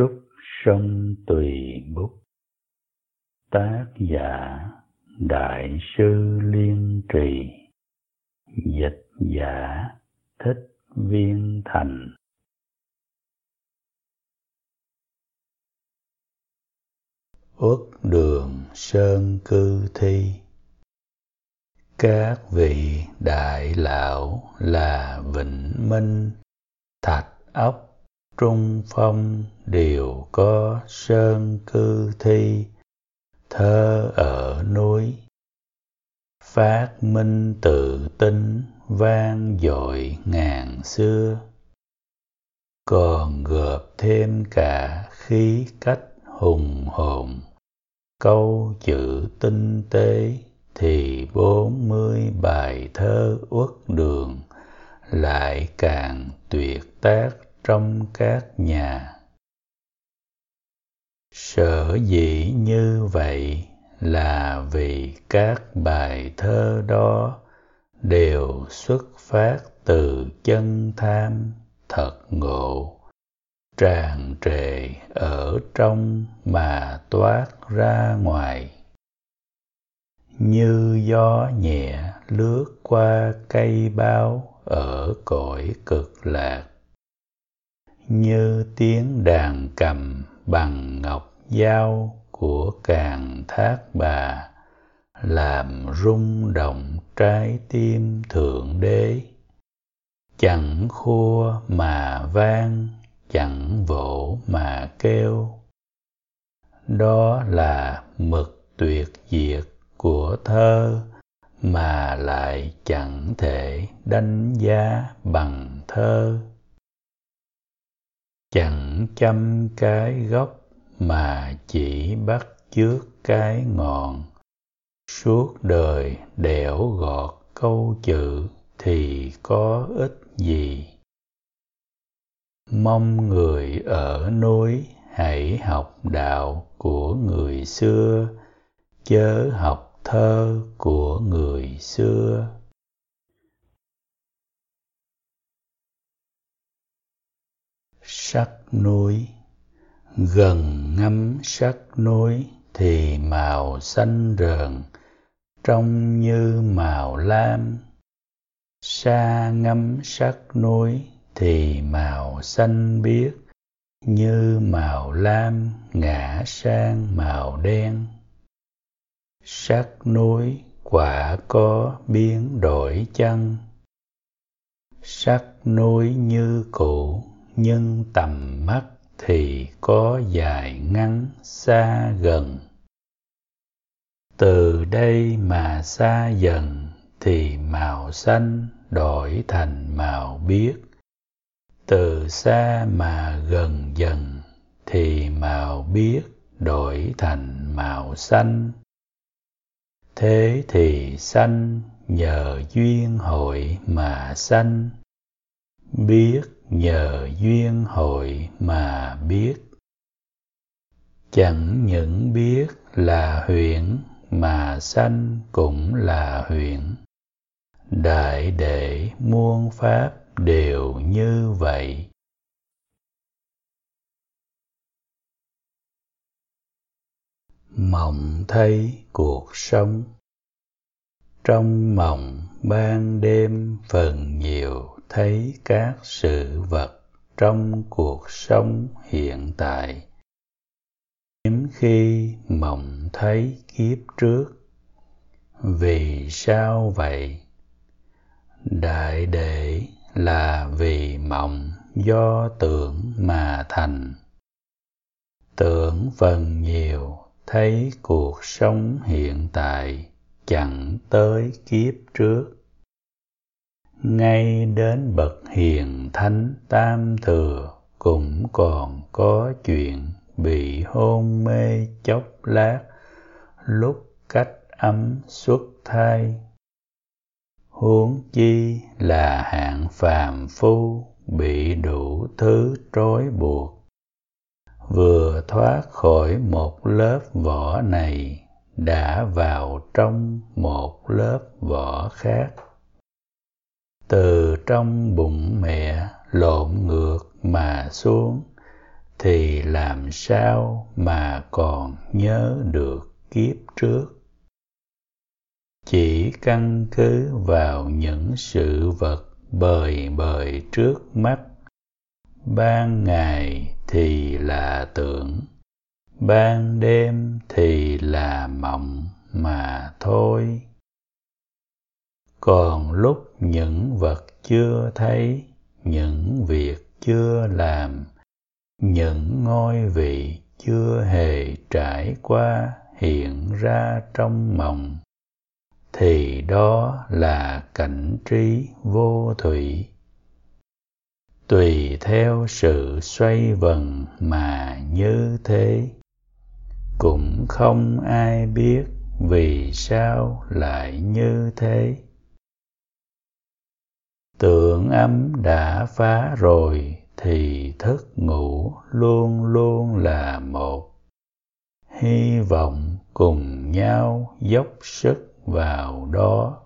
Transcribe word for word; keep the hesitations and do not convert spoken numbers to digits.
Trúc sông tùy bút. Tác giả Đại sư Liên Trì. Dịch giả Thích Viên Thành. Uất đường sơn cư thi. Các vị đại lão là Vĩnh Minh, Thạch Ốc, Trung Phong đều có sơn cư thi, thơ ở núi. Phát minh tự tin vang dội ngàn xưa, còn gộp thêm cả khí cách hùng hồn, câu chữ tinh tế thì bốn mươi bài thơ Uất đường lại càng tuyệt tác trong các nhà. Sở dĩ như vậy là vì các bài thơ đó đều xuất phát từ chân tham thật ngộ, tràn trề ở trong mà toát ra ngoài. Như gió nhẹ lướt qua cây bao ở cõi cực lạc, như tiếng đàn cầm bằng ngọc dao của Càn Thác Bà làm rung động trái tim Thượng Đế. Chẳng khua mà vang, chẳng vỗ mà kêu. Đó là mực tuyệt diệt của thơ mà lại chẳng thể đánh giá bằng thơ. Chẳng chăm cái gốc mà chỉ bắt chước cái ngọn, suốt đời đẽo gọt câu chữ thì có ích gì. Mong người ở núi hãy học đạo của người xưa, chớ học thơ của người xưa. Sắc núi. Gần ngắm sắc núi thì màu xanh rờn, trông như màu lam. Xa ngắm sắc núi thì màu xanh biếc, như màu lam ngã sang màu đen. Sắc núi quả có biến đổi chăng? Sắc núi như cũ, nhưng tầm mắt thì có dài ngắn xa gần. Từ đây mà xa dần thì màu xanh đổi thành màu biếc. Từ xa mà gần dần thì màu biếc đổi thành màu xanh. Thế thì xanh nhờ duyên hội mà xanh, biếc nhờ duyên hội mà biết. Chẳng những biết là huyễn mà sanh cũng là huyễn. Đại đệ muôn pháp đều như vậy. Mộng thấy cuộc sống. Trong mộng ban đêm phần nhiều thấy các sự vật trong cuộc sống hiện tại. Hiếm khi mộng thấy kiếp trước. Vì sao vậy? Đại đệ là vì mộng do tưởng mà thành. Tưởng phần nhiều thấy cuộc sống hiện tại chẳng tới kiếp trước. Ngay đến bậc hiền thánh tam thừa cũng còn có chuyện bị hôn mê chốc lát lúc cách ấm xuất thai. Huống chi là hạng phàm phu bị đủ thứ trói buộc, vừa thoát khỏi một lớp vỏ này đã vào trong một lớp vỏ khác. Từ trong bụng mẹ lộn ngược mà xuống thì làm sao mà còn nhớ được kiếp trước. Chỉ căn cứ vào những sự vật bời bời trước mắt, ban ngày thì là tưởng, ban đêm thì là mộng mà thôi. Còn lúc những vật chưa thấy, những việc chưa làm, những ngôi vị chưa hề trải qua hiện ra trong mộng, thì đó là cảnh trí vô thủy. Tùy theo sự xoay vần mà như thế, cũng không ai biết vì sao lại như thế. Tưởng ấm đã phá rồi thì thức ngủ luôn luôn là một. Hy vọng cùng nhau dốc sức vào đó.